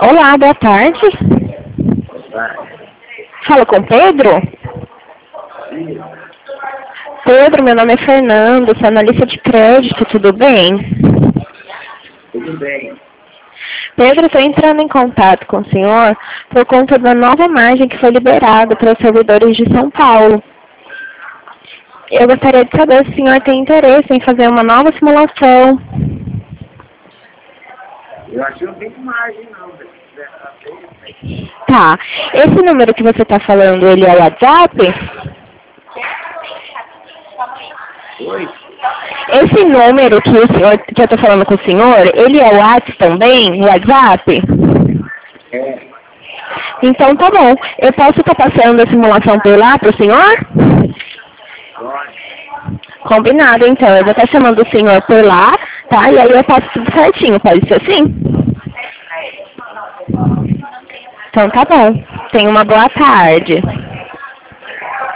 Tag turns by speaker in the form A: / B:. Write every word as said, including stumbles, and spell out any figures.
A: Olá, boa tarde. Fala com Pedro? Pedro, meu nome é Fernando, sou analista de crédito, tudo bem?
B: Tudo bem.
A: Pedro, estou entrando em contato com o senhor por conta da nova margem que foi liberada para os servidores de São Paulo. Eu gostaria de saber se o senhor tem interesse em fazer uma nova simulação.
B: Eu acho que não tem margem não, velho.
A: Tá. Esse número que você está falando, ele é o WhatsApp?
B: Oi?
A: Esse número que, o senhor, que eu estou falando com o senhor, ele é o WhatsApp também? O WhatsApp?
B: É.
A: Então tá bom. Eu posso estar passando a simulação por lá para o senhor?
B: Pode.
A: Combinado, então. Eu vou estar chamando o senhor por lá, tá? E aí eu passo tudo certinho. Pode ser assim? Então tá bom. Tenha uma boa tarde.